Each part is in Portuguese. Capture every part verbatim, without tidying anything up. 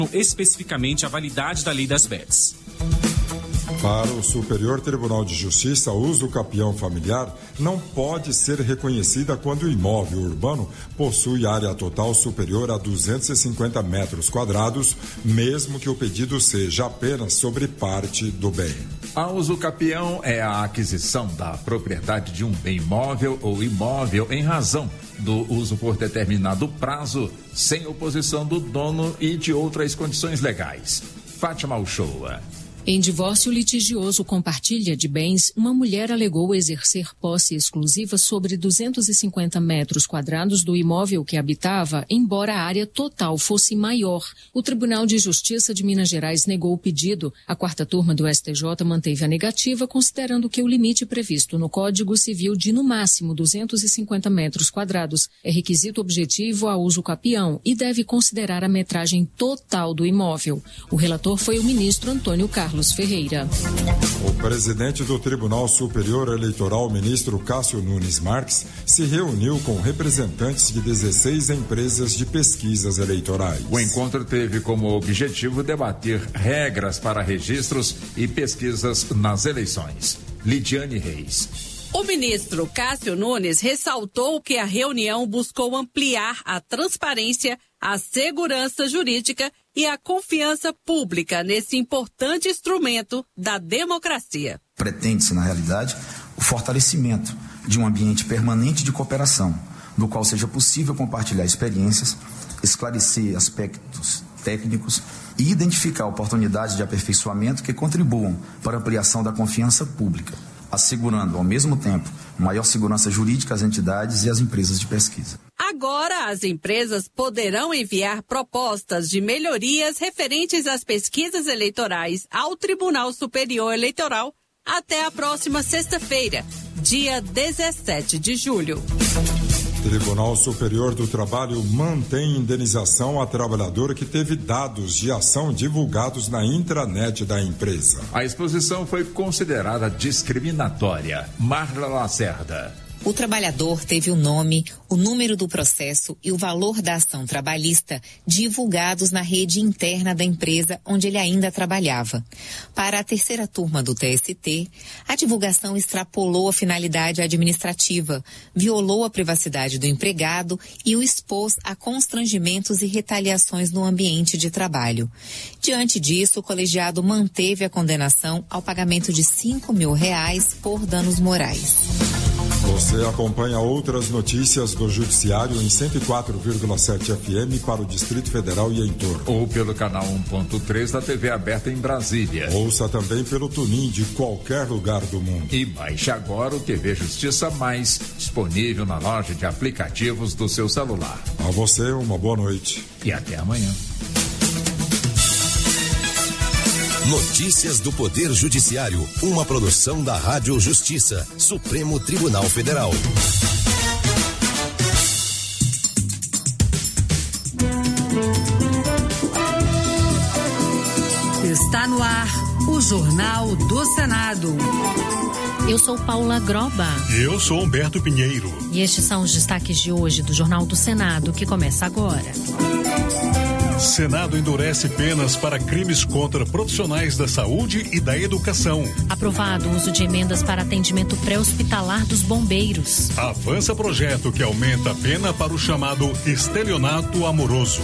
especificamente a validade da lei das bets. Para o Superior Tribunal de Justiça, o usucapião familiar não pode ser reconhecida quando o imóvel urbano possui área total superior a duzentos e cinquenta metros quadrados, mesmo que o pedido seja apenas sobre parte do bem. A usucapião é a aquisição da propriedade de um bem imóvel ou imóvel em razão do uso por determinado prazo, sem oposição do dono e de outras condições legais. Fátima Uchoa. Em divórcio litigioso com partilha de bens, uma mulher alegou exercer posse exclusiva sobre duzentos e cinquenta metros quadrados do imóvel que habitava, embora a área total fosse maior. O Tribunal de Justiça de Minas Gerais negou o pedido. A quarta turma do S T J manteve a negativa, considerando que o limite previsto no Código Civil de, no máximo, duzentos e cinquenta metros quadrados é requisito objetivo a uso capião e deve considerar a metragem total do imóvel. O relator foi o ministro Antônio Carlos Carlos Ferreira. O presidente do Tribunal Superior Eleitoral, ministro Cássio Nunes Marques, se reuniu com representantes de dezesseis empresas de pesquisas eleitorais. O encontro teve como objetivo debater regras para registros e pesquisas nas eleições. Lidiane Reis. O ministro Cássio Nunes ressaltou que a reunião buscou ampliar a transparência, a segurança jurídica e a confiança pública nesse importante instrumento da democracia. Pretende-se, na realidade, o fortalecimento de um ambiente permanente de cooperação, no qual seja possível compartilhar experiências, esclarecer aspectos técnicos e identificar oportunidades de aperfeiçoamento que contribuam para a ampliação da confiança pública, assegurando, ao mesmo tempo, maior segurança jurídica às entidades e às empresas de pesquisa. Agora, as empresas poderão enviar propostas de melhorias referentes às pesquisas eleitorais ao Tribunal Superior Eleitoral até a próxima sexta-feira, dia dezessete de julho. Tribunal Superior do Trabalho mantém indenização a trabalhadora que teve dados de ação divulgados na intranet da empresa. A exposição foi considerada discriminatória. Marla Lacerda. O trabalhador teve o nome, o número do processo e o valor da ação trabalhista divulgados na rede interna da empresa onde ele ainda trabalhava. Para a terceira turma do T S T, a divulgação extrapolou a finalidade administrativa, violou a privacidade do empregado e o expôs a constrangimentos e retaliações no ambiente de trabalho. Diante disso, o colegiado manteve a condenação ao pagamento de cinco mil reais por danos morais. Você acompanha outras notícias do Judiciário em cento e quatro vírgula sete F M para o Distrito Federal e em torno. Ou pelo canal um ponto três da T V aberta em Brasília. Ouça também pelo TuneIn de qualquer lugar do mundo. E baixe agora o T V Justiça Mais, disponível na loja de aplicativos do seu celular. A você, uma boa noite. E até amanhã. Notícias do Poder Judiciário, uma produção da Rádio Justiça, Supremo Tribunal Federal. Está no ar o Jornal do Senado. Eu sou Paula Groba. E eu sou Humberto Pinheiro. E estes são os destaques de hoje do Jornal do Senado, que começa agora. Senado endurece penas para crimes contra profissionais da saúde e da educação. Aprovado o uso de emendas para atendimento pré-hospitalar dos bombeiros. Avança projeto que aumenta a pena para o chamado estelionato amoroso.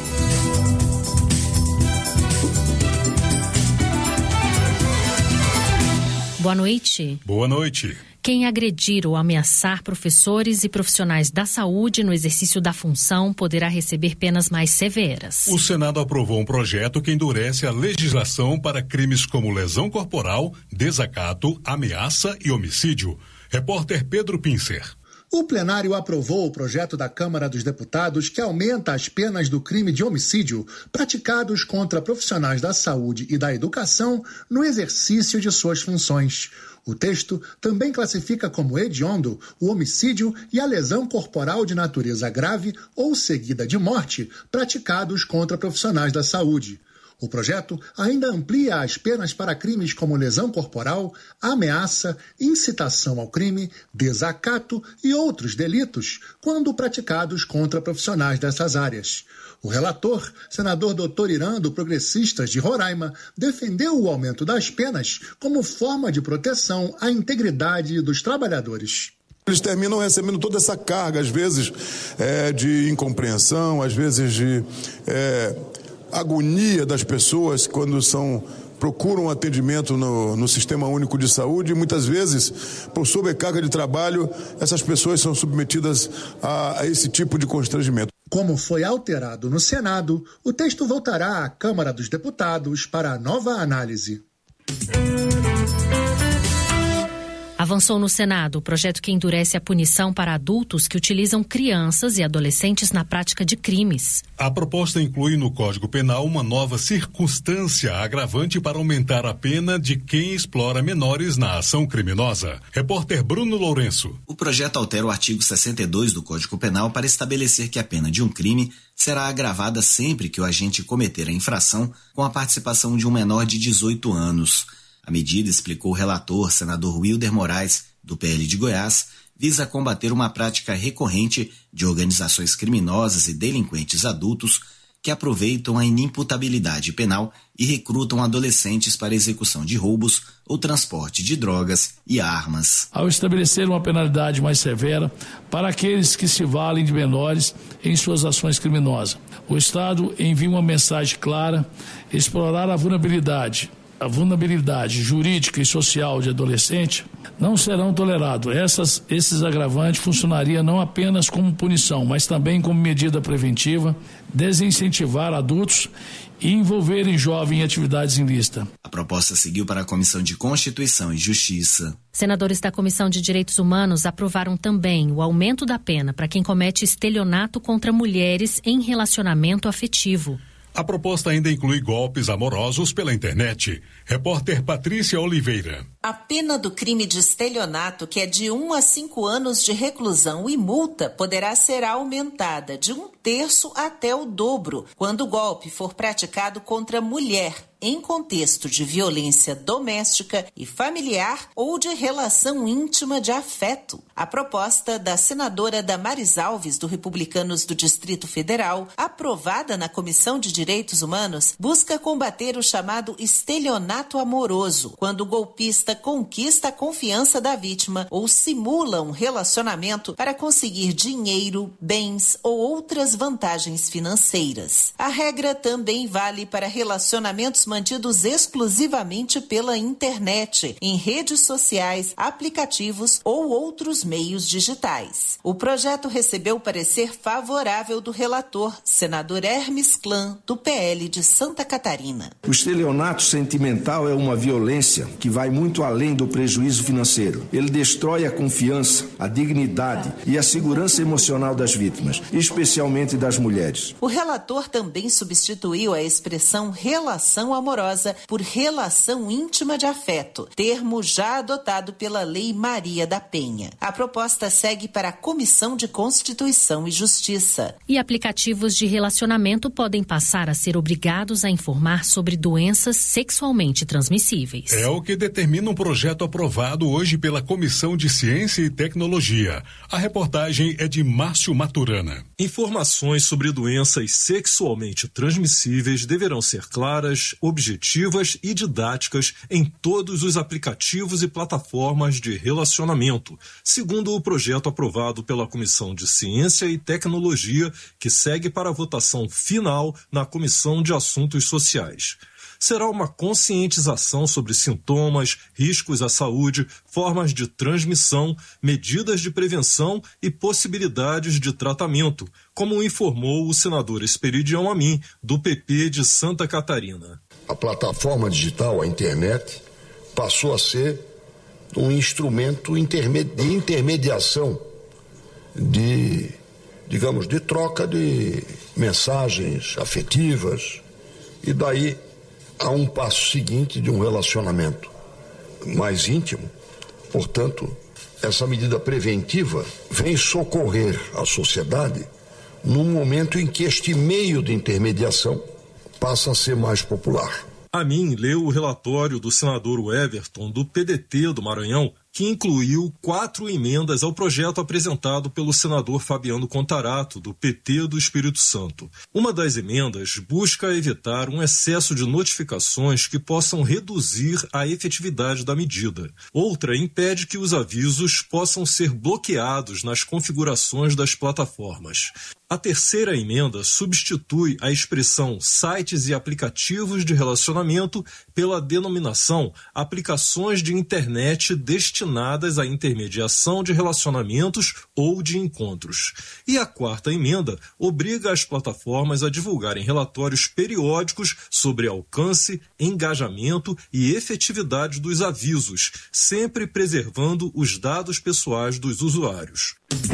Boa noite. Boa noite. Quem agredir ou ameaçar professores e profissionais da saúde no exercício da função poderá receber penas mais severas. O Senado aprovou um projeto que endurece a legislação para crimes como lesão corporal, desacato, ameaça e homicídio. Repórter Pedro Pincer. O plenário aprovou o projeto da Câmara dos Deputados que aumenta as penas do crime de homicídio praticados contra profissionais da saúde e da educação no exercício de suas funções. O texto também classifica como hediondo o homicídio e a lesão corporal de natureza grave ou seguida de morte praticados contra profissionais da saúde. O projeto ainda amplia as penas para crimes como lesão corporal, ameaça, incitação ao crime, desacato e outros delitos, quando praticados contra profissionais dessas áreas. O relator, senador doutor Irã, do Progressistas de Roraima, defendeu o aumento das penas como forma de proteção à integridade dos trabalhadores. Eles terminam recebendo toda essa carga, às vezes é, de incompreensão, às vezes de é, agonia das pessoas quando são, procuram atendimento no, no Sistema Único de Saúde. E muitas vezes, por sobrecarga de trabalho, essas pessoas são submetidas a, a esse tipo de constrangimento. Como foi alterado no Senado, o texto voltará à Câmara dos Deputados para a nova análise. Avançou no Senado o projeto que endurece a punição para adultos que utilizam crianças e adolescentes na prática de crimes. A proposta inclui no Código Penal uma nova circunstância agravante para aumentar a pena de quem explora menores na ação criminosa. Repórter Bruno Lourenço. O projeto altera o artigo sessenta e dois do Código Penal para estabelecer que a pena de um crime será agravada sempre que o agente cometer a infração com a participação de um menor de dezoito anos. A medida, explicou o relator, senador Wilder Moraes, do P L de Goiás, visa combater uma prática recorrente de organizações criminosas e delinquentes adultos que aproveitam a inimputabilidade penal e recrutam adolescentes para execução de roubos ou transporte de drogas e armas. Ao estabelecer uma penalidade mais severa para aqueles que se valem de menores em suas ações criminosas, o Estado envia uma mensagem clara: explorar a vulnerabilidade A vulnerabilidade jurídica e social de adolescente não serão tolerados. Essas, esses agravantes funcionariam não apenas como punição, mas também como medida preventiva, desincentivar adultos e envolverem jovens em atividades ilícitas. A proposta seguiu para a Comissão de Constituição e Justiça. Senadores da Comissão de Direitos Humanos aprovaram também o aumento da pena para quem comete estelionato contra mulheres em relacionamento afetivo. A proposta ainda inclui golpes amorosos pela internet. Repórter Patrícia Oliveira. A pena do crime de estelionato, que é de um a cinco anos de reclusão e multa, poderá ser aumentada de um terço até o dobro quando o golpe for praticado contra mulher em contexto de violência doméstica e familiar ou de relação íntima de afeto. A proposta da senadora Damares Alves, do Republicanos do Distrito Federal, aprovada na Comissão de Direitos Humanos, busca combater o chamado estelionato amoroso, quando o golpista conquista a confiança da vítima ou simula um relacionamento para conseguir dinheiro, bens ou outras vantagens financeiras. A regra também vale para relacionamentos mantidos exclusivamente pela internet, em redes sociais, aplicativos ou outros meios digitais. O projeto recebeu parecer favorável do relator, senador Hermes Klan, do P L de Santa Catarina. O estelionato sentimental é uma violência que vai muito além do prejuízo financeiro. Ele destrói a confiança, a dignidade e a segurança emocional das vítimas, especialmente das mulheres. O relator também substituiu a expressão relação amorosa por relação íntima de afeto, termo já adotado pela Lei Maria da Penha. A proposta segue para a Comissão de Constituição e Justiça. E aplicativos de relacionamento podem passar a ser obrigados a informar sobre doenças sexualmente transmissíveis. É o que determina um projeto aprovado hoje pela Comissão de Ciência e Tecnologia. A reportagem é de Márcio Maturana. Informações sobre doenças sexualmente transmissíveis deverão ser claras, objetivas e didáticas em todos os aplicativos e plataformas de relacionamento, segundo o projeto aprovado pela Comissão de Ciência e Tecnologia, que segue para a votação final na Comissão de Assuntos Sociais. Será uma conscientização sobre sintomas, riscos à saúde, formas de transmissão, medidas de prevenção e possibilidades de tratamento, como informou o senador Esperidião Amin, do P P de Santa Catarina. A plataforma digital, a internet, passou a ser um instrumento de intermediação, de, digamos, de troca de mensagens afetivas, e daí há um passo seguinte de um relacionamento mais íntimo. Portanto, essa medida preventiva vem socorrer a sociedade num momento em que este meio de intermediação passa a ser mais popular. A mim leu o relatório do senador Everton, do P D T do Maranhão, que incluiu quatro emendas ao projeto apresentado pelo senador Fabiano Contarato, do P T do Espírito Santo. Uma das emendas busca evitar um excesso de notificações que possam reduzir a efetividade da medida. Outra impede que os avisos possam ser bloqueados nas configurações das plataformas. A terceira emenda substitui a expressão sites e aplicativos de relacionamento pela denominação aplicações de internet destinadas à intermediação de relacionamentos ou de encontros. E a quarta emenda obriga as plataformas a divulgarem relatórios periódicos sobre alcance, engajamento e efetividade dos avisos, sempre preservando os dados pessoais dos usuários.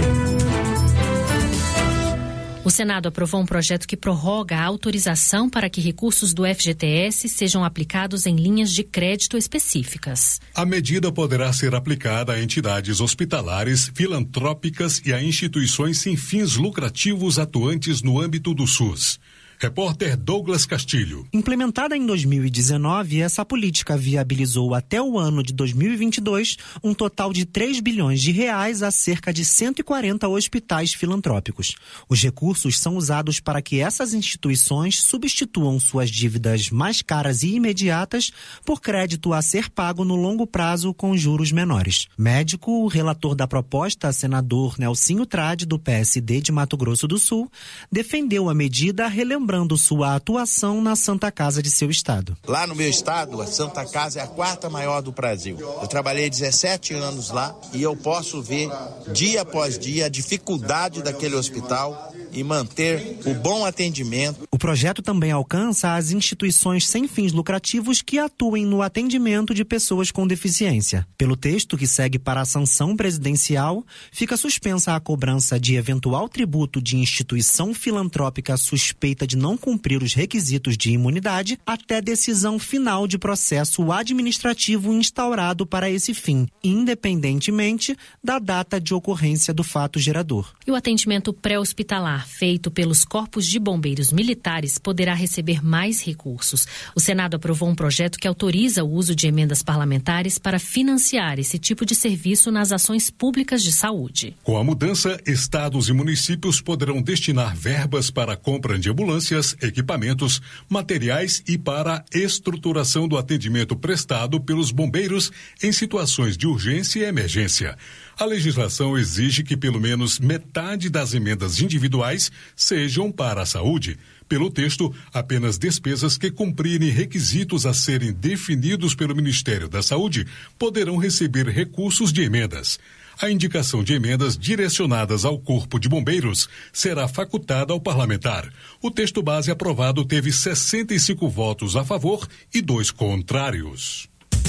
O Senado aprovou um projeto que prorroga a autorização para que recursos do F G T S sejam aplicados em linhas de crédito específicas. A medida poderá ser aplicada a entidades hospitalares, filantrópicas e a instituições sem fins lucrativos atuantes no âmbito do SUS. Repórter Douglas Castilho. Implementada em dois mil e dezenove, essa política viabilizou até o ano de dois mil e vinte e dois um total de três bilhões de reais a cerca de cento e quarenta hospitais filantrópicos. Os recursos são usados para que essas instituições substituam suas dívidas mais caras e imediatas por crédito a ser pago no longo prazo com juros menores. Médico, o relator da proposta, senador Nelsinho Trade, do P S D de Mato Grosso do Sul, defendeu a medida relembrando sua atuação na Santa Casa de seu estado. Lá no meu estado, a Santa Casa é a quarta maior do Brasil. Eu trabalhei dezessete anos lá e eu posso ver dia após dia a dificuldade daquele hospital e manter o bom atendimento. O projeto também alcança as instituições sem fins lucrativos que atuem no atendimento de pessoas com deficiência. Pelo texto que segue para a sanção presidencial, fica suspensa a cobrança de eventual tributo de instituição filantrópica suspeita de não cumprir os requisitos de imunidade até decisão final de processo administrativo instaurado para esse fim, independentemente da data de ocorrência do fato gerador. E o atendimento pré-hospitalar feito pelos corpos de bombeiros militares poderá receber mais recursos. O Senado aprovou um projeto que autoriza o uso de emendas parlamentares para financiar esse tipo de serviço nas ações públicas de saúde. Com a mudança, estados e municípios poderão destinar verbas para a compra de ambulâncias, equipamentos, materiais e para a estruturação do atendimento prestado pelos bombeiros em situações de urgência e emergência. A legislação exige que pelo menos metade das emendas individuais sejam para a saúde. Pelo texto, apenas despesas que cumprirem requisitos a serem definidos pelo Ministério da Saúde poderão receber recursos de emendas. A indicação de emendas direcionadas ao Corpo de Bombeiros será facultada ao parlamentar. O texto base aprovado teve sessenta e cinco votos a favor e dois contrários.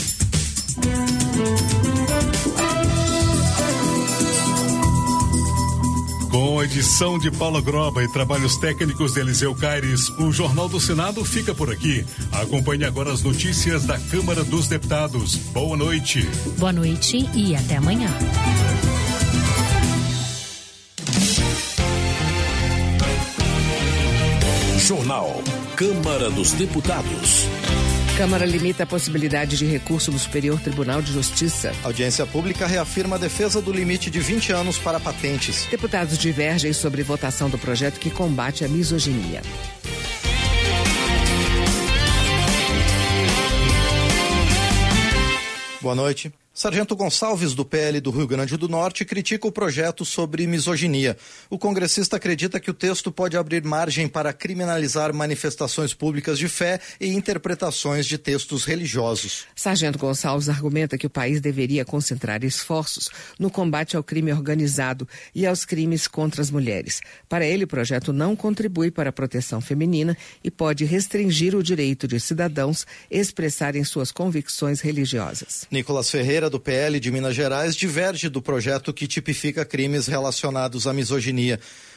Com a edição de Paula Groba e trabalhos técnicos de Eliseu Caires, o Jornal do Senado fica por aqui. Acompanhe agora as notícias da Câmara dos Deputados. Boa noite. Boa noite e até amanhã. Jornal Câmara dos Deputados. Câmara limita a possibilidade de recurso no Superior Tribunal de Justiça. A audiência pública reafirma a defesa do limite de vinte anos para patentes. Deputados divergem sobre votação do projeto que combate a misoginia. Boa noite. Sargento Gonçalves, do P L do Rio Grande do Norte, critica o projeto sobre misoginia. O congressista acredita que o texto pode abrir margem para criminalizar manifestações públicas de fé e interpretações de textos religiosos. Sargento Gonçalves argumenta que o país deveria concentrar esforços no combate ao crime organizado e aos crimes contra as mulheres. Para ele, o projeto não contribui para a proteção feminina e pode restringir o direito de cidadãos expressarem suas convicções religiosas. Nicolas Ferreira, do P L de Minas Gerais, diverge do projeto que tipifica crimes relacionados à misoginia.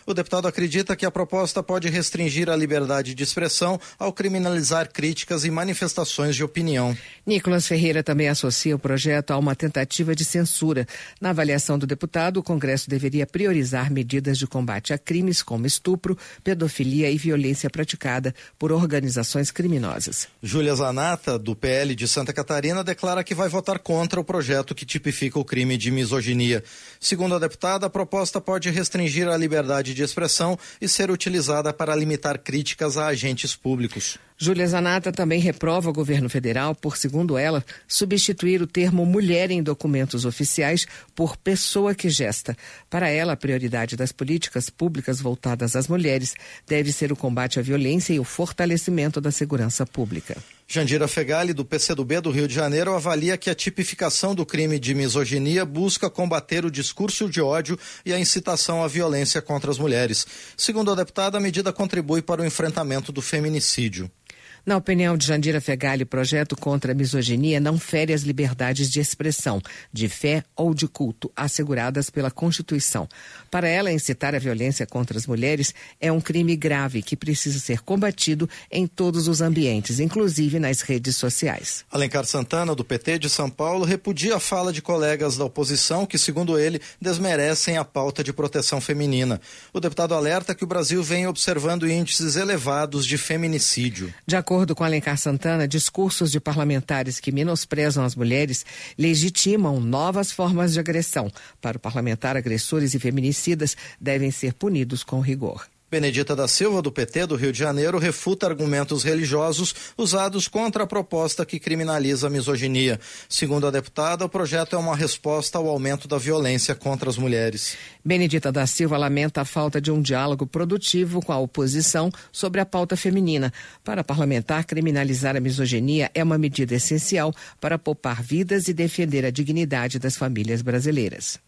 O deputado acredita que a proposta pode restringir a liberdade de expressão ao criminalizar críticas e manifestações de opinião. Nicolas Ferreira também associa o projeto a uma tentativa de censura. Na avaliação do deputado, o Congresso deveria priorizar medidas de combate a crimes como estupro, pedofilia e violência praticada por organizações criminosas. Júlia Zanata, do P L de Santa Catarina, declara que vai votar contra o projeto que tipifica o crime de misoginia. Segundo a deputada, a proposta pode restringir a liberdade de expressão e ser utilizada para limitar críticas a agentes públicos. Júlia Zanata também reprova o governo federal por, segundo ela, substituir o termo mulher em documentos oficiais por pessoa que gesta. Para ela, a prioridade das políticas públicas voltadas às mulheres deve ser o combate à violência e o fortalecimento da segurança pública. Jandira Fegali, do P C do B do Rio de Janeiro, avalia que a tipificação do crime de misoginia busca combater o discurso de ódio e a incitação à violência contra as mulheres. Segundo a deputada, a medida contribui para o enfrentamento do feminicídio. Na opinião de Jandira Fegali, o projeto contra a misoginia não fere as liberdades de expressão, de fé ou de culto asseguradas pela Constituição. Para ela, incitar a violência contra as mulheres é um crime grave que precisa ser combatido em todos os ambientes, inclusive nas redes sociais. Alencar Santana, do P T de São Paulo, repudia a fala de colegas da oposição que, segundo ele, desmerecem a pauta de proteção feminina. O deputado alerta que o Brasil vem observando índices elevados de feminicídio. De acordo De acordo com Alencar Santana, discursos de parlamentares que menosprezam as mulheres legitimam novas formas de agressão. Para o parlamentar, agressores e feminicidas devem ser punidos com rigor. Benedita da Silva, do P T do Rio de Janeiro, refuta argumentos religiosos usados contra a proposta que criminaliza a misoginia. Segundo a deputada, o projeto é uma resposta ao aumento da violência contra as mulheres. Benedita da Silva lamenta a falta de um diálogo produtivo com a oposição sobre a pauta feminina. Para a parlamentar, criminalizar a misoginia é uma medida essencial para poupar vidas e defender a dignidade das famílias brasileiras.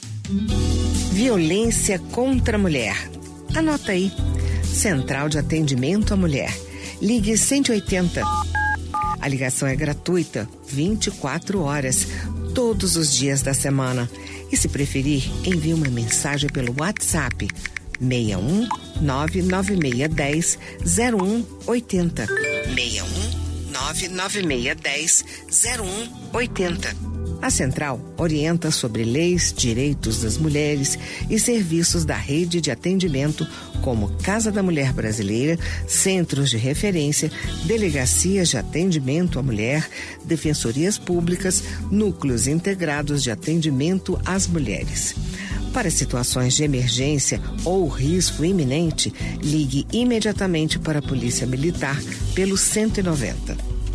Violência contra a mulher. Anota aí. Central de Atendimento à Mulher. Ligue cento e oitenta. A ligação é gratuita, vinte e quatro horas, todos os dias da semana. E se preferir, envie uma mensagem pelo WhatsApp seis um nove nove seis um zero zero um oito zero. seis um nove nove seis um zero zero um oito zero. A Central orienta sobre leis, direitos das mulheres e serviços da rede de atendimento como Casa da Mulher Brasileira, centros de referência, delegacias de atendimento à mulher, defensorias públicas, núcleos integrados de atendimento às mulheres. Para situações de emergência ou risco iminente, ligue imediatamente para a Polícia Militar pelo cento e noventa.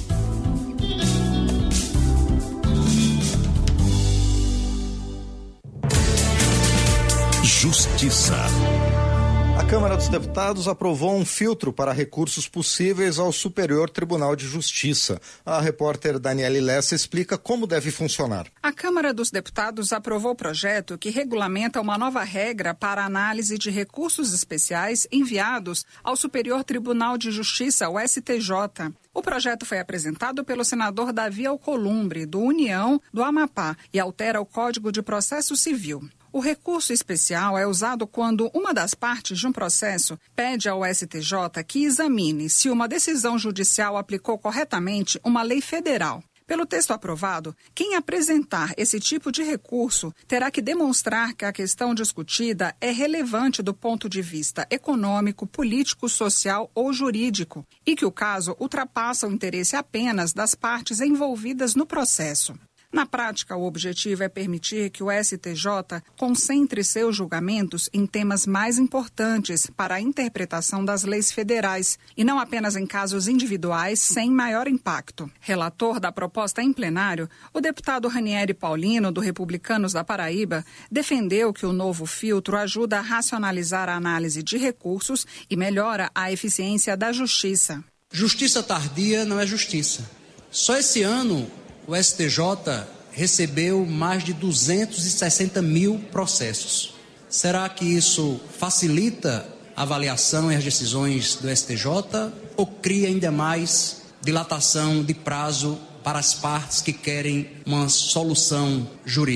Justiça. A Câmara dos Deputados aprovou um filtro para recursos possíveis ao Superior Tribunal de Justiça. A repórter Daniele Lessa explica como deve funcionar. A Câmara dos Deputados aprovou o projeto que regulamenta uma nova regra para a análise de recursos especiais enviados ao Superior Tribunal de Justiça, o S T J. O projeto foi apresentado pelo senador Davi Alcolumbre, do União do Amapá, e altera o Código de Processo Civil. O recurso especial é usado quando uma das partes de um processo pede ao S T J que examine se uma decisão judicial aplicou corretamente uma lei federal. Pelo texto aprovado, quem apresentar esse tipo de recurso terá que demonstrar que a questão discutida é relevante do ponto de vista econômico, político, social ou jurídico e que o caso ultrapassa o interesse apenas das partes envolvidas no processo. Na prática, o objetivo é permitir que o S T J concentre seus julgamentos em temas mais importantes para a interpretação das leis federais e não apenas em casos individuais sem maior impacto. Relator da proposta em plenário, o deputado Ranieri Paulino, do Republicanos da Paraíba, defendeu que o novo filtro ajuda a racionalizar a análise de recursos e melhora a eficiência da justiça. Justiça tardia não é justiça. Só esse ano o S T J recebeu mais de duzentos e sessenta mil processos. Será que isso facilita a avaliação e as decisões do S T J ou cria ainda mais dilatação de prazo para as partes que querem uma solução jurídica?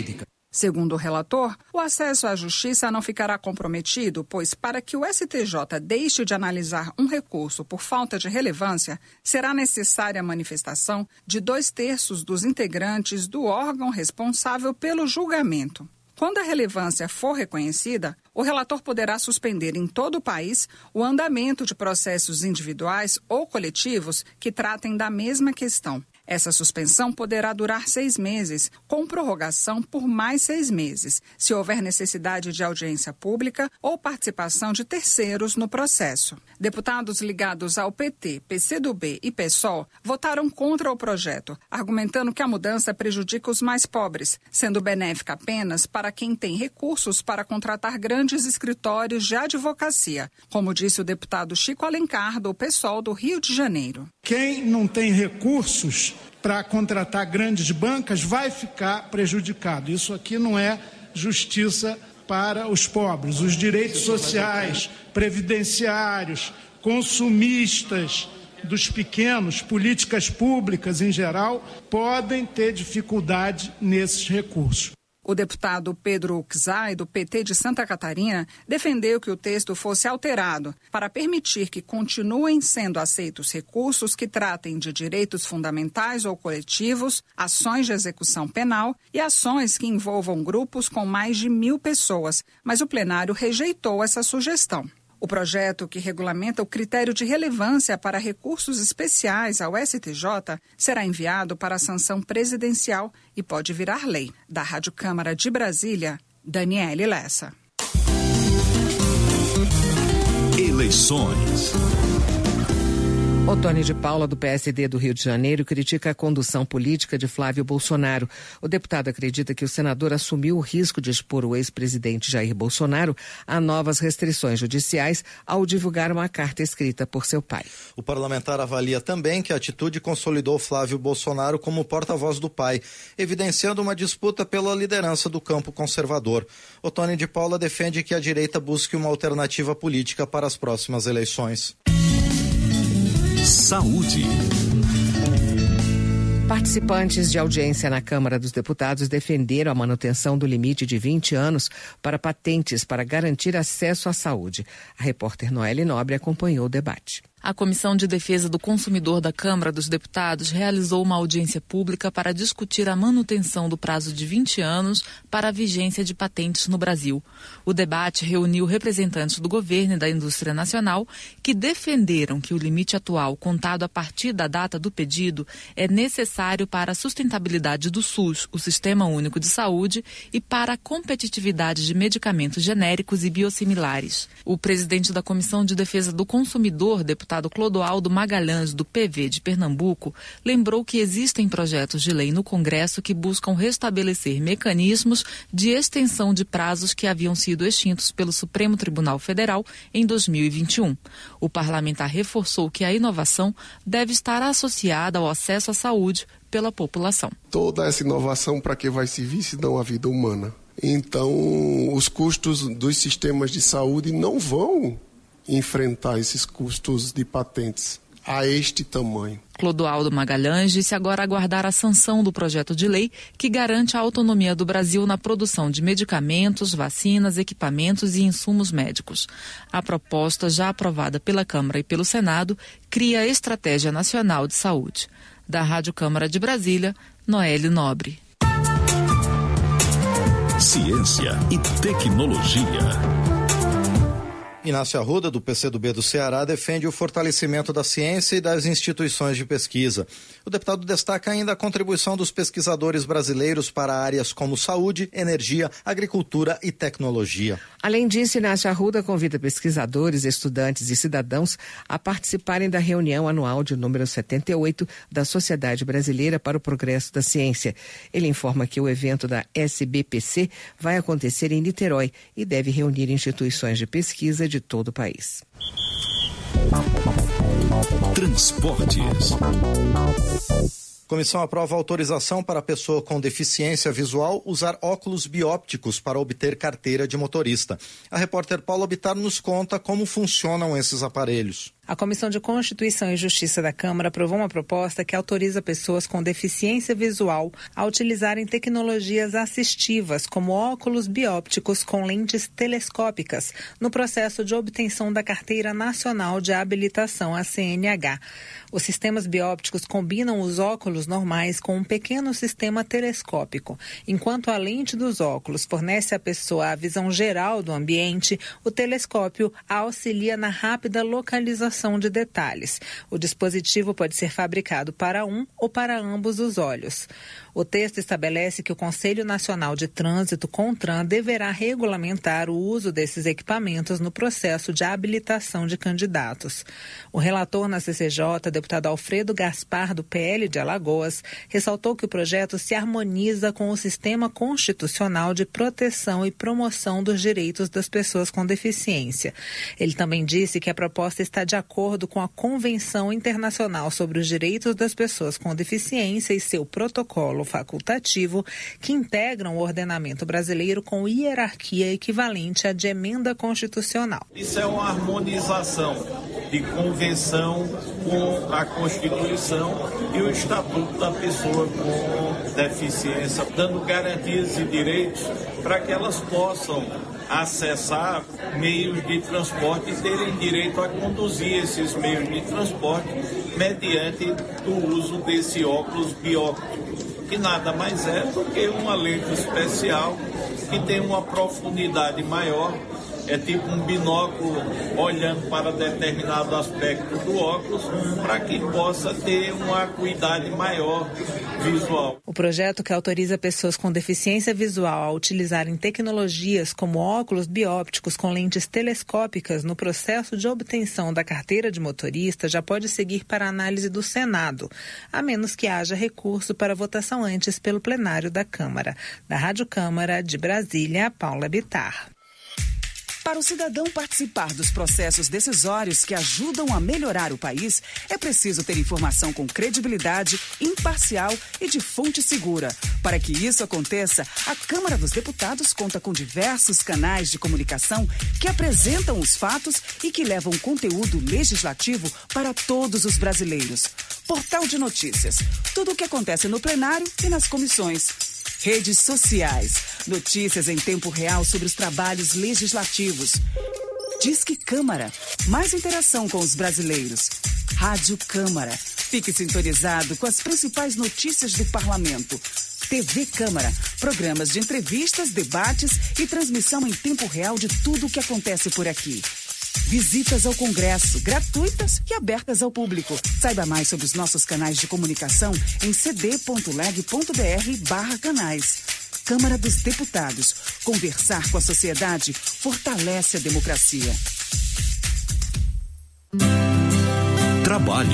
Segundo o relator, o acesso à justiça não ficará comprometido, pois para que o S T J deixe de analisar um recurso por falta de relevância, será necessária a manifestação de dois terços dos integrantes do órgão responsável pelo julgamento. Quando a relevância for reconhecida, o relator poderá suspender em todo o país o andamento de processos individuais ou coletivos que tratem da mesma questão. Essa suspensão poderá durar seis meses, com prorrogação por mais seis meses, se houver necessidade de audiência pública ou participação de terceiros no processo. Deputados ligados ao P T, P C do B e PSOL votaram contra o projeto, argumentando que a mudança prejudica os mais pobres, sendo benéfica apenas para quem tem recursos para contratar grandes escritórios de advocacia, como disse o deputado Chico Alencar, do PSOL do Rio de Janeiro. Quem não tem recursos para contratar grandes bancas vai ficar prejudicado. Isso aqui não é justiça para os pobres. Os direitos sociais, previdenciários, consumistas dos pequenos, políticas públicas em geral, podem ter dificuldade nesses recursos. O deputado Pedro Uczai, do P T de Santa Catarina, defendeu que o texto fosse alterado para permitir que continuem sendo aceitos recursos que tratem de direitos fundamentais ou coletivos, ações de execução penal e ações que envolvam grupos com mais de mil pessoas, mas o plenário rejeitou essa sugestão. O projeto, que regulamenta o critério de relevância para recursos especiais ao S T J, será enviado para a sanção presidencial e pode virar lei. Da Rádio Câmara de Brasília, Daniele Lessa. Eleições. Otônio de Paula, do P S D do Rio de Janeiro, critica a condução política de Flávio Bolsonaro. O deputado acredita que o senador assumiu o risco de expor o ex-presidente Jair Bolsonaro a novas restrições judiciais ao divulgar uma carta escrita por seu pai. O parlamentar avalia também que a atitude consolidou Flávio Bolsonaro como porta-voz do pai, evidenciando uma disputa pela liderança do campo conservador. Otônio de Paula defende que a direita busque uma alternativa política para as próximas eleições. Saúde. Participantes de audiência na Câmara dos Deputados defenderam a manutenção do limite de vinte anos para patentes para garantir acesso à saúde. A repórter Noelle Nobre acompanhou o debate. A Comissão de Defesa do Consumidor da Câmara dos Deputados realizou uma audiência pública para discutir a manutenção do prazo de vinte anos para a vigência de patentes no Brasil. O debate reuniu representantes do governo e da indústria nacional que defenderam que o limite atual, contado a partir da data do pedido, é necessário para a sustentabilidade do SUS, o Sistema Único de Saúde, e para a competitividade de medicamentos genéricos e biosimilares. O presidente da Comissão de Defesa do Consumidor, deputado deputado Clodoaldo Magalhães, do P V de Pernambuco, lembrou que existem projetos de lei no Congresso que buscam restabelecer mecanismos de extensão de prazos que haviam sido extintos pelo Supremo Tribunal Federal em dois mil e vinte e um. O parlamentar reforçou que a inovação deve estar associada ao acesso à saúde pela população. Toda essa inovação, para que vai servir se não a vida humana? Então, os custos dos sistemas de saúde não vão enfrentar esses custos de patentes a este tamanho. Clodoaldo Magalhães disse agora aguardar a sanção do projeto de lei que garante a autonomia do Brasil na produção de medicamentos, vacinas, equipamentos e insumos médicos. A proposta, já aprovada pela Câmara e pelo Senado, cria a Estratégia Nacional de Saúde. Da Rádio Câmara de Brasília, Noelle Nobre. Ciência e tecnologia. Inácio Arruda, do P C do B do Ceará, defende o fortalecimento da ciência e das instituições de pesquisa. O deputado destaca ainda a contribuição dos pesquisadores brasileiros para áreas como saúde, energia, agricultura e tecnologia. Além disso, Inácio Arruda convida pesquisadores, estudantes e cidadãos a participarem da reunião anual de número setenta e oito da Sociedade Brasileira para o Progresso da Ciência. Ele informa que o evento da S B P C vai acontecer em Niterói e deve reunir instituições de pesquisa de todo o país. Transportes. Comissão aprova autorização para a pessoa com deficiência visual usar óculos biópticos para obter carteira de motorista. A repórter Paula Bittar nos conta como funcionam esses aparelhos. A Comissão de Constituição e Justiça da Câmara aprovou uma proposta que autoriza pessoas com deficiência visual a utilizarem tecnologias assistivas, como óculos biópticos com lentes telescópicas, no processo de obtenção da Carteira Nacional de Habilitação, a C N H. Os sistemas biópticos combinam os óculos normais com um pequeno sistema telescópico. Enquanto a lente dos óculos fornece à pessoa a visão geral do ambiente, o telescópio a auxilia na rápida localização de detalhes. O dispositivo pode ser fabricado para um ou para ambos os olhos. O texto estabelece que o Conselho Nacional de Trânsito, CONTRAN, deverá regulamentar o uso desses equipamentos no processo de habilitação de candidatos. O relator na C C J, deputado Alfredo Gaspar, do P L de Alagoas, ressaltou que o projeto se harmoniza com o sistema constitucional de proteção e promoção dos direitos das pessoas com deficiência. Ele também disse que a proposta está de acordo com a Convenção Internacional sobre os Direitos das Pessoas com Deficiência e seu protocolo facultativo, que integram o ordenamento brasileiro com hierarquia equivalente à de emenda constitucional. Isso é uma harmonização de convenção com a Constituição e o Estatuto da Pessoa com Deficiência, dando garantias e direitos para que elas possam acessar meios de transporte e terem direito a conduzir esses meios de transporte mediante o uso desse óculos bióptico, que nada mais é do que uma lente especial que tem uma profundidade maior. É tipo um binóculo olhando para determinado aspecto do óculos para que possa ter uma acuidade maior visual. O projeto, que autoriza pessoas com deficiência visual a utilizarem tecnologias como óculos biópticos com lentes telescópicas no processo de obtenção da carteira de motorista, já pode seguir para análise do Senado, a menos que haja recurso para votação antes pelo plenário da Câmara. Da Rádio Câmara de Brasília, Paula Bittar. Para o cidadão participar dos processos decisórios que ajudam a melhorar o país, é preciso ter informação com credibilidade, imparcial e de fonte segura. Para que isso aconteça, a Câmara dos Deputados conta com diversos canais de comunicação que apresentam os fatos e que levam conteúdo legislativo para todos os brasileiros. Portal de notícias. Tudo o que acontece no plenário e nas comissões. Redes sociais. Notícias em tempo real sobre os trabalhos legislativos. Disque Câmara. Mais interação com os brasileiros. Rádio Câmara. Fique sintonizado com as principais notícias do parlamento. T V Câmara. Programas de entrevistas, debates e transmissão em tempo real de tudo o que acontece por aqui. Visitas ao Congresso, gratuitas e abertas ao público. Saiba mais sobre os nossos canais de comunicação em cd.leg.br barra canais. Câmara dos Deputados. Conversar com a sociedade fortalece a democracia. Trabalho.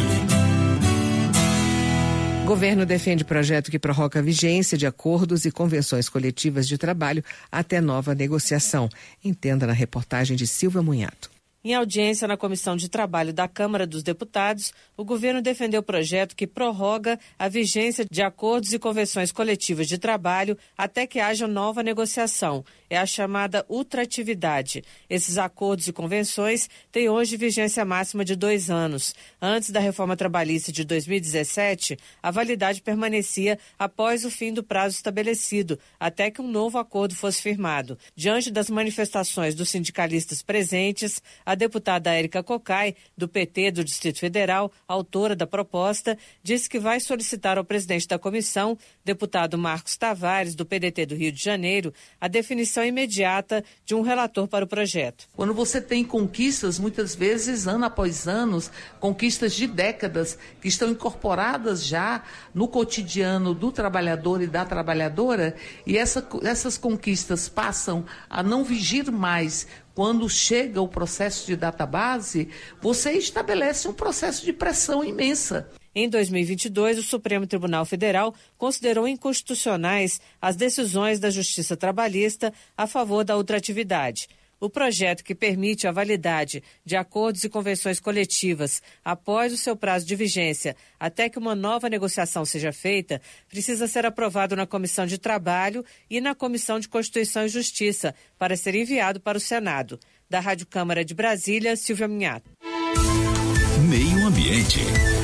Governo defende projeto que prorroga a vigência de acordos e convenções coletivas de trabalho até nova negociação. Entenda na reportagem de Silvia Munhato. Em audiência na Comissão de Trabalho da Câmara dos Deputados, o governo defendeu o projeto que prorroga a vigência de acordos e convenções coletivas de trabalho até que haja nova negociação. É a chamada ultratividade. Esses acordos e convenções têm hoje vigência máxima de dois anos. Antes da reforma trabalhista de dois mil e dezessete, a validade permanecia após o fim do prazo estabelecido, até que um novo acordo fosse firmado. Diante das manifestações dos sindicalistas presentes, a deputada Érica Cocai, do P T do Distrito Federal, autora da proposta, disse que vai solicitar ao presidente da comissão, deputado Marcos Tavares, do P D T do Rio de Janeiro, a definição imediata de um relator para o projeto. Quando você tem conquistas, muitas vezes, ano após ano, conquistas de décadas, que estão incorporadas já no cotidiano do trabalhador e da trabalhadora, e essa, essas conquistas passam a não vigir mais. Quando chega o processo de database, você estabelece um processo de pressão imensa. Em dois mil e vinte e dois, o Supremo Tribunal Federal considerou inconstitucionais as decisões da Justiça Trabalhista a favor da ultratividade. O projeto, que permite a validade de acordos e convenções coletivas após o seu prazo de vigência até que uma nova negociação seja feita, precisa ser aprovado na Comissão de Trabalho e na Comissão de Constituição e Justiça para ser enviado para o Senado. Da Rádio Câmara de Brasília, Silvia Minhato. noite.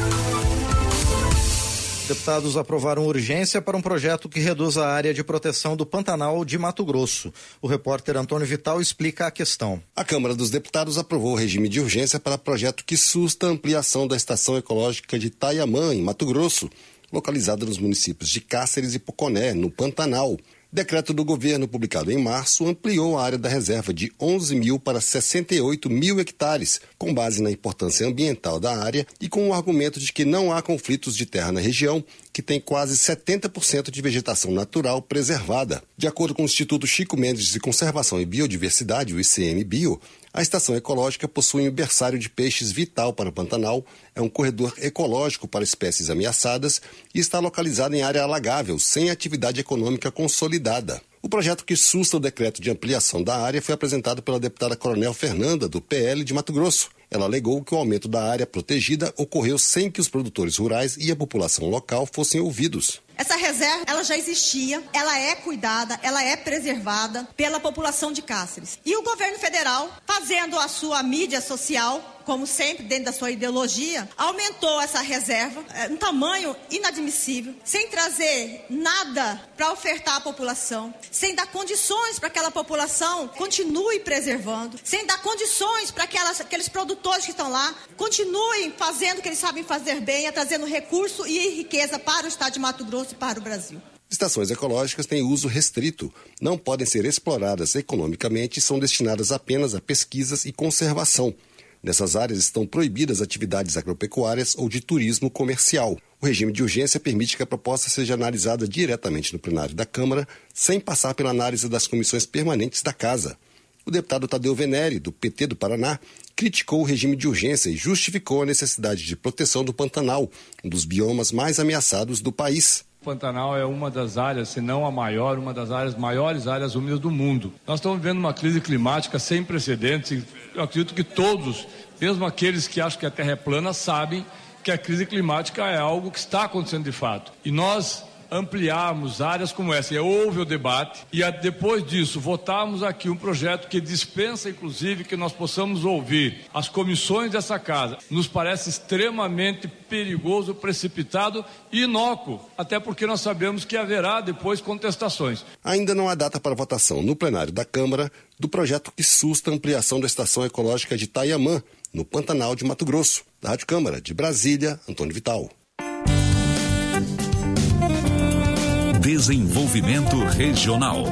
Deputados aprovaram urgência para um projeto que reduz a área de proteção do Pantanal de Mato Grosso. O repórter Antônio Vital explica a questão. A Câmara dos Deputados aprovou o regime de urgência para projeto que susta a ampliação da estação ecológica de Itaiamã, em Mato Grosso, localizada nos municípios de Cáceres e Poconé, no Pantanal. Decreto do governo publicado em março ampliou a área da reserva de onze mil para sessenta e oito mil hectares, com base na importância ambiental da área e com o argumento de que não há conflitos de terra na região, que tem quase setenta por cento de vegetação natural preservada. De acordo com o Instituto Chico Mendes de Conservação e Biodiversidade, o I C M Bio, a estação ecológica possui um berçário de peixes vital para o Pantanal, é um corredor ecológico para espécies ameaçadas e está localizada em área alagável, sem atividade econômica consolidada. O projeto que susta o decreto de ampliação da área foi apresentado pela deputada Coronel Fernanda, do P L de Mato Grosso. Ela alegou que o aumento da área protegida ocorreu sem que os produtores rurais e a população local fossem ouvidos. Essa reserva, ela já existia, ela é cuidada, ela é preservada pela população de Cáceres. E o governo federal, fazendo a sua mídia social, como sempre, dentro da sua ideologia, aumentou essa reserva, um tamanho inadmissível, sem trazer nada para ofertar à população, sem dar condições para que aquela população continue preservando, sem dar condições para que aqueles produtores que estão lá continuem fazendo o que eles sabem fazer bem, trazendo recurso e riqueza para o estado de Mato Grosso e para o Brasil. Estações ecológicas têm uso restrito, não podem ser exploradas economicamente e são destinadas apenas a pesquisas e conservação. Nessas áreas estão proibidas atividades agropecuárias ou de turismo comercial. O regime de urgência permite que a proposta seja analisada diretamente no plenário da Câmara, sem passar pela análise das comissões permanentes da Casa. O deputado Tadeu Venere, do P T do Paraná, criticou o regime de urgência e justificou a necessidade de proteção do Pantanal, um dos biomas mais ameaçados do país. O Pantanal é uma das áreas, se não a maior, uma das áreas maiores áreas úmidas do mundo. Nós estamos vivendo uma crise climática sem precedentes e eu acredito que todos, mesmo aqueles que acham que a Terra é plana, sabem que a crise climática é algo que está acontecendo de fato. E nós ampliarmos áreas como essa, e houve o debate, e depois disso votarmos aqui um projeto que dispensa, inclusive, que nós possamos ouvir as comissões dessa casa, nos parece extremamente perigoso, precipitado e inócuo, até porque nós sabemos que haverá depois contestações. Ainda não há data para votação no plenário da Câmara do projeto que susta a ampliação da estação ecológica de Itaiamã, no Pantanal de Mato Grosso. Da Rádio Câmara, de Brasília, Antônio Vital. Desenvolvimento Regional.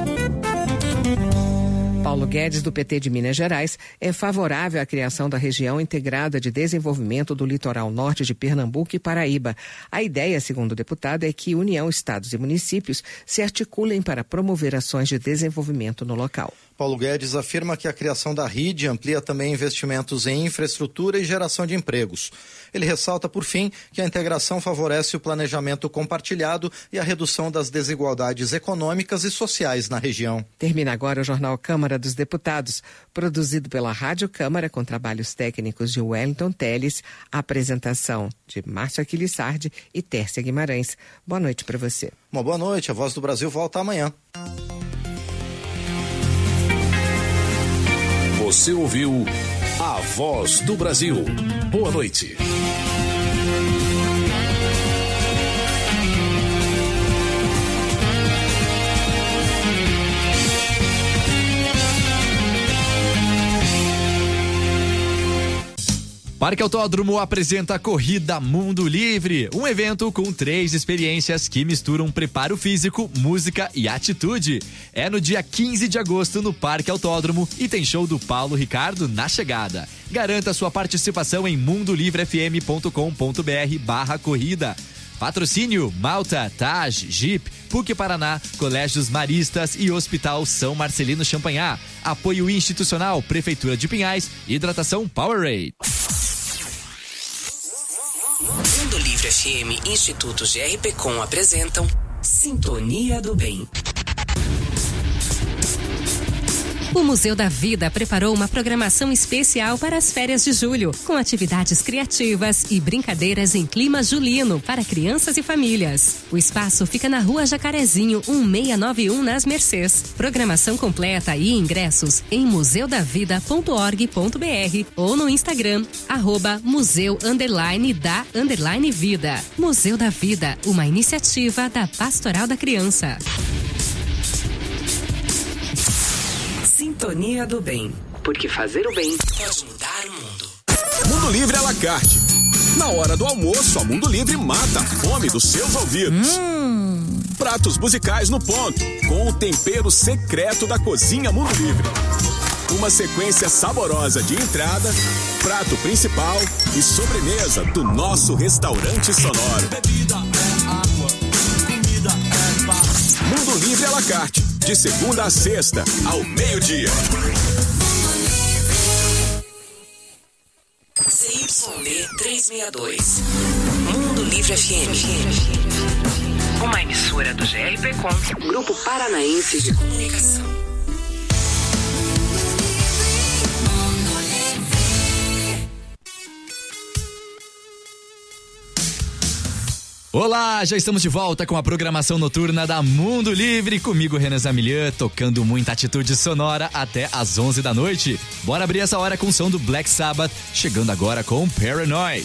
Paulo Guedes, do P T de Minas Gerais, é favorável à criação da região integrada de desenvolvimento do litoral norte de Pernambuco e Paraíba. A ideia, segundo o deputado, é que União, estados e municípios se articulem para promover ações de desenvolvimento no local. Paulo Guedes afirma que a criação da R I D amplia também investimentos em infraestrutura e geração de empregos. Ele ressalta, por fim, que a integração favorece o planejamento compartilhado e a redução das desigualdades econômicas e sociais na região. Termina agora o Jornal Câmara dos Deputados, produzido pela Rádio Câmara com trabalhos técnicos de Wellington Teles, a apresentação de Márcio Aquilissardi e Tércia Guimarães. Boa noite para você. Uma boa noite. A Voz do Brasil volta amanhã. Você ouviu A Voz do Brasil. Boa noite. Parque Autódromo apresenta a Corrida Mundo Livre, um evento com três experiências que misturam preparo físico, música e atitude. É no dia quinze de agosto no Parque Autódromo e tem show do Paulo Ricardo na chegada. Garanta sua participação em mundolivrefm.com.br barra corrida. Patrocínio Malta, Taj, Jeep, P U C Paraná, Colégios Maristas e Hospital São Marcelino Champagnat. Apoio institucional, Prefeitura de Pinhais, Hidratação Powerade. Mundo Livre F M e Instituto G R P Com apresentam Sintonia do Bem. O Museu da Vida preparou uma programação especial para as férias de julho, com atividades criativas e brincadeiras em clima julino para crianças e famílias. O espaço fica na Rua Jacarezinho, um seis nove um, nas Mercês. Programação completa e ingressos em museu da vida ponto org ponto br ou no Instagram, arroba museu underline da underline vida. Museu da Vida, uma iniciativa da Pastoral da Criança. Sintonia do Bem, porque fazer o bem pode mudar o mundo. Mundo Livre à la carte. Na hora do almoço, a Mundo Livre mata a fome dos seus ouvidos. Hum. Pratos musicais no ponto, com o tempero secreto da Cozinha Mundo Livre. Uma sequência saborosa de entrada, prato principal e sobremesa do nosso restaurante sonoro. Bebida é água, comida é paz. Mundo Livre à la carte, de segunda a sexta, ao meio-dia. Z Y D trezentos e sessenta e dois. Mundo Livre F M. Uma emissora do G R P Com, Grupo Paranaense de Comunicação. Olá, já estamos de volta com a programação noturna da Mundo Livre, comigo Renan Zamilian, tocando muita atitude sonora até às onze da noite. Bora abrir essa hora com o som do Black Sabbath, chegando agora com Paranoid.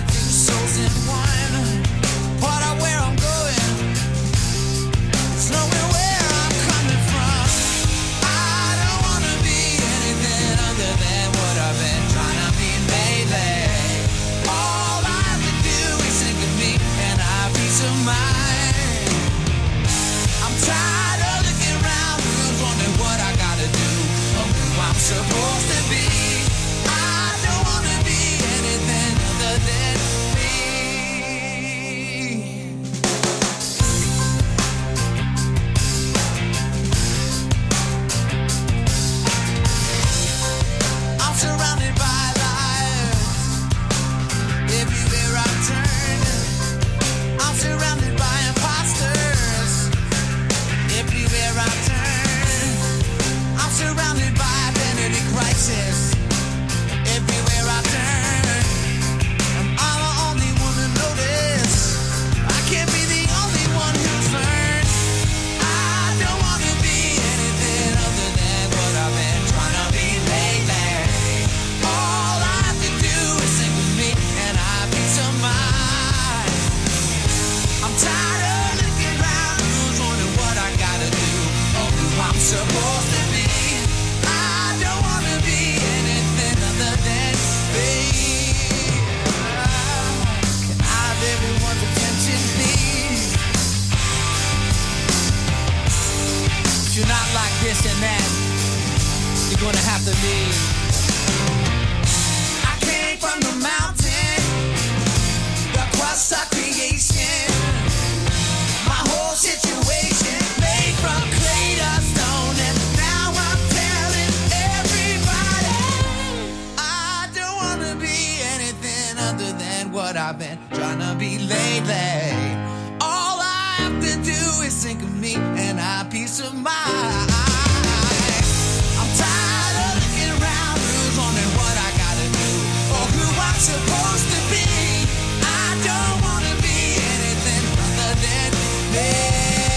Souls in one. What I where I'm going. It's no understand that, you're gonna have to leave. I came from the mountain, the crust of creation. My whole situation made from clay to stone, and now I'm telling everybody I don't wanna be anything other than what I've been trying to be lately. All I have to do is think of me and I peace of mind. I'm tired of looking around, who's wondering what I gotta do or who I'm supposed to be. I don't wanna be anything other than me.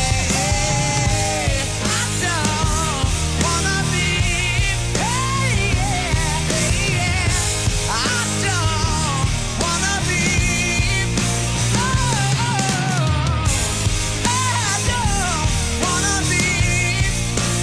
I don't wanna be, hey, yeah, hey, yeah. I don't wanna be, oh, oh. I don't wanna be,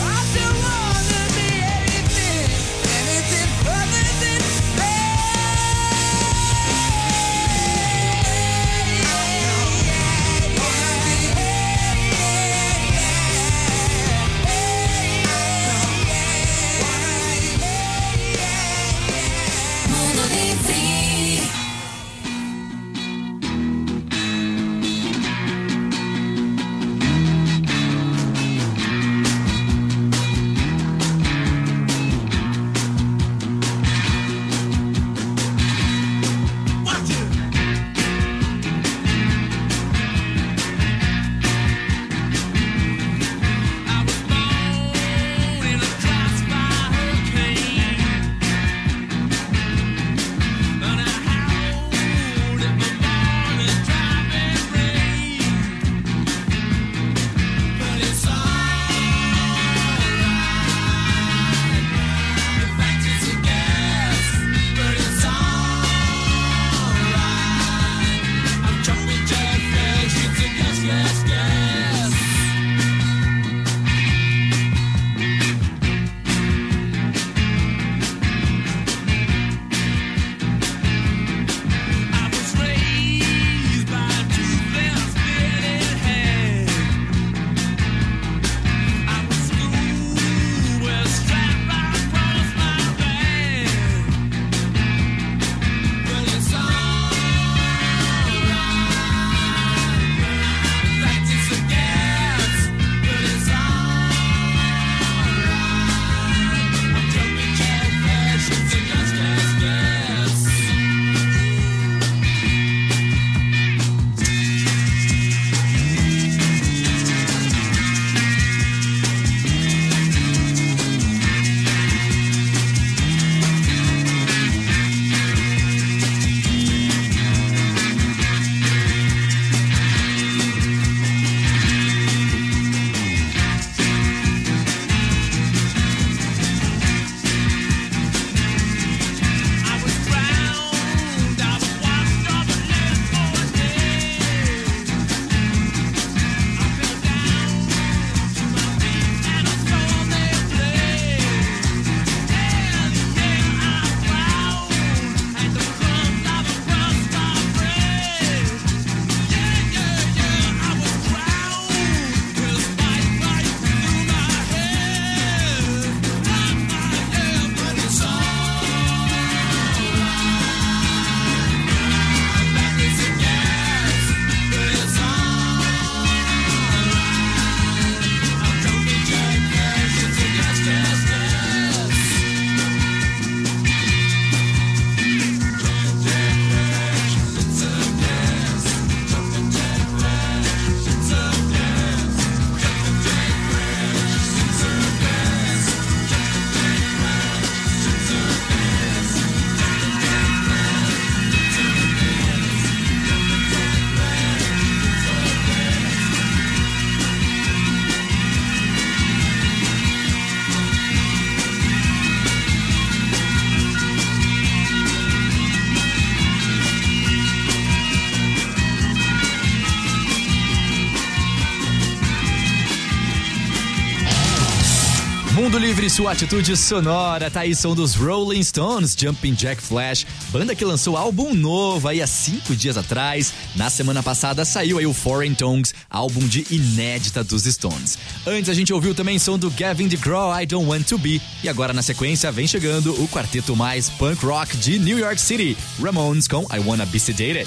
Mundo Livre, sua atitude sonora, tá aí som dos Rolling Stones, Jumping Jack Flash, banda que lançou álbum novo aí há cinco dias atrás. Na semana passada saiu aí o Foreign Tongues, álbum de inédita dos Stones. Antes a gente ouviu também som do Gavin DeGraw, I Don't Want To Be, e agora na sequência vem chegando o quarteto mais punk rock de New York City, Ramones com I Wanna Be Sedated.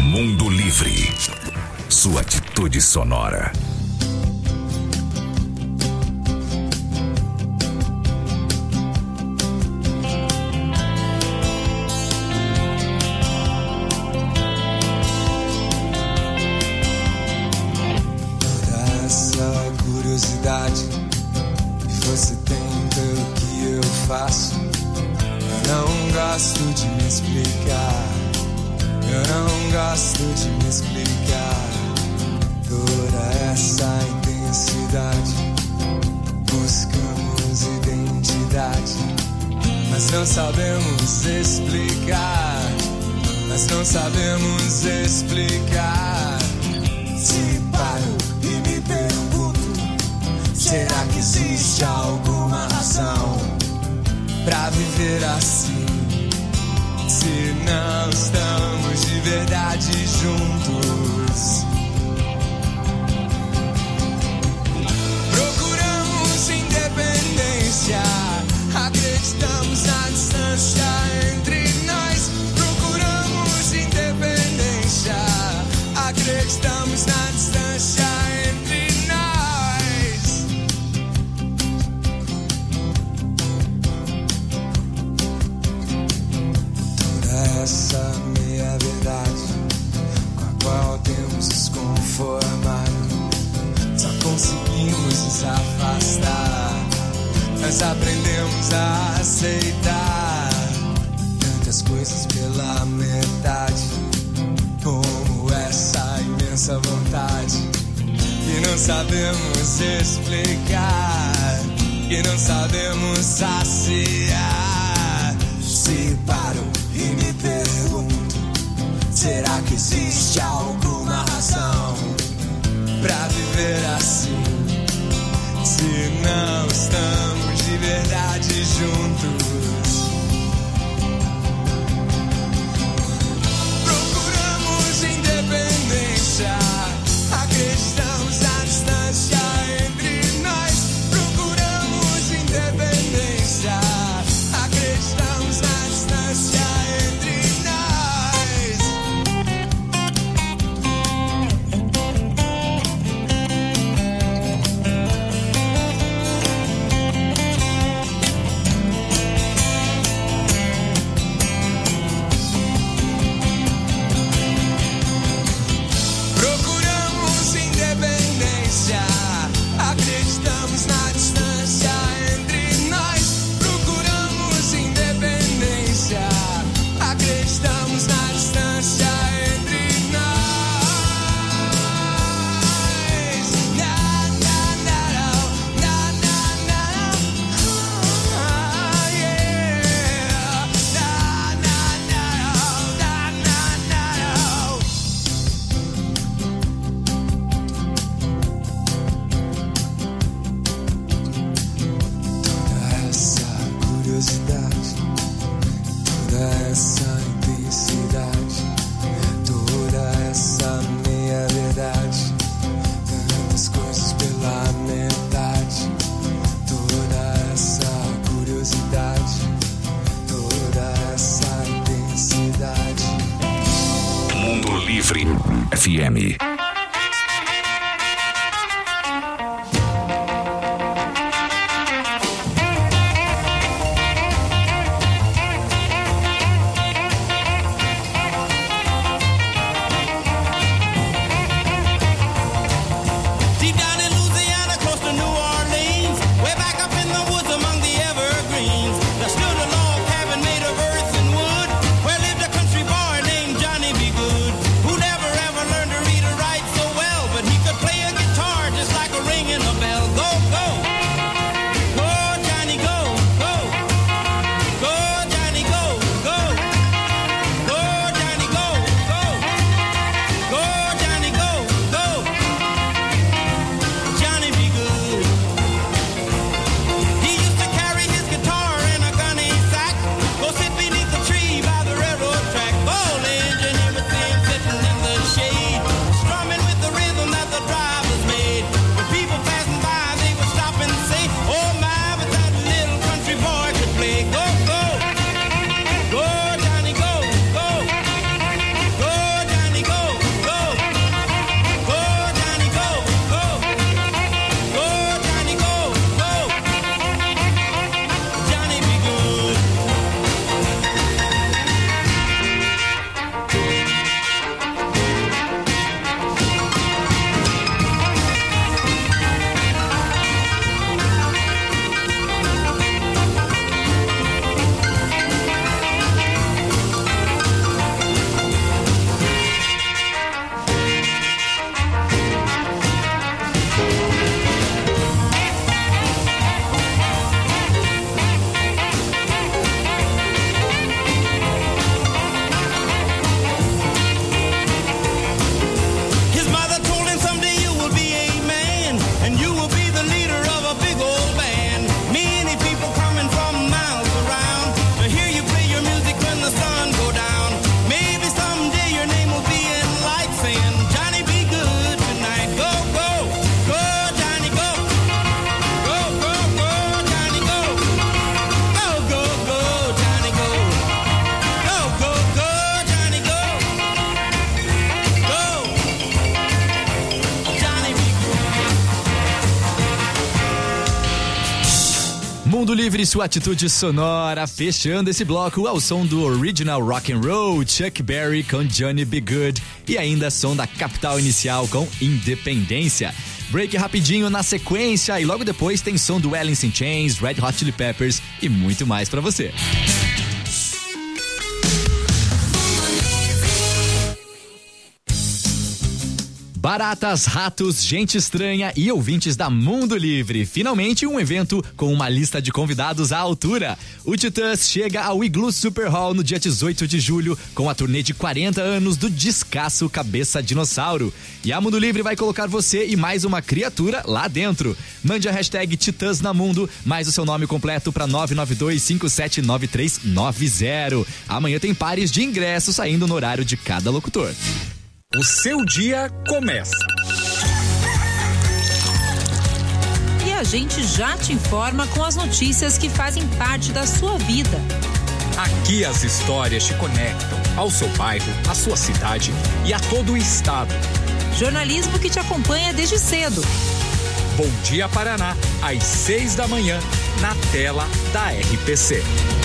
Mundo Livre. Sua atitude sonora. Toda essa curiosidade que você tem pelo que eu faço, eu não gosto de me explicar. Eu não gosto de me explicar. Toda essa intensidade, buscamos identidade, mas não sabemos explicar. Mas não sabemos explicar. Se paro e me pergunto, será que existe alguma razão pra viver assim? Se não estamos de verdade juntos, procuramos independência, acreditamos na distância entre nós. Procuramos independência, acreditamos na distância entre nós. Toda essa meia verdade com a qual temos nos conformado, só conseguimos nos afastar. Nós aprendemos a aceitar tantas coisas pela metade, como essa imensa vontade que não sabemos explicar, que não sabemos saciar. Se paro e me pergunto, será que existe alguma razão pra viver assim? Se não estamos de verdade juntos, procuramos independência, acreditamos na distância entre nós. Procuramos independência, acreditamos na distância entre nós. Procuramos independência, acreditamos na distância entre nós. Procuramos independência, acreditamos na distância entre nós. Na, na, na, na, na, na, na. Ah, yeah. Na, na, na, na, na, na, na. Toda essa curiosidade, toda essa intensidade, toda essa meia verdade, tantas coisas pela metade. Toda essa curiosidade, toda essa intensidade. Mundo Livre F M. Deep down in Louisiana, close to New Orleans, way back up in the woods among the evergreens, there stood a log cabin made of earth and wood, where lived a country boy named Johnny B. Good, who never ever learned to read or write. Mundo Livre, sua atitude sonora, fechando esse bloco ao som do Original Rock and Roll, Chuck Berry com Johnny B. Good e ainda som da Capital Inicial com Independência. Break rapidinho na sequência e logo depois tem som do Alice in Chains, Red Hot Chili Peppers e muito mais pra você. Baratas, ratos, gente estranha e ouvintes da Mundo Livre. Finalmente um evento com uma lista de convidados à altura. O Titãs chega ao Igloo Super Hall no dia dezoito de julho com a turnê de quarenta anos do descasso Cabeça Dinossauro. E a Mundo Livre vai colocar você e mais uma criatura lá dentro. Mande a hashtag Titãs na Mundo, mais o seu nome completo para nove nove dois cinco sete nove três nove zero. Amanhã tem pares de ingressos saindo no horário de cada locutor. O seu dia começa. E a gente já te informa com as notícias que fazem parte da sua vida. Aqui as histórias te conectam ao seu bairro, à sua cidade e a todo o estado. Jornalismo que te acompanha desde cedo. Bom Dia Paraná, às seis da manhã, na tela da R P C.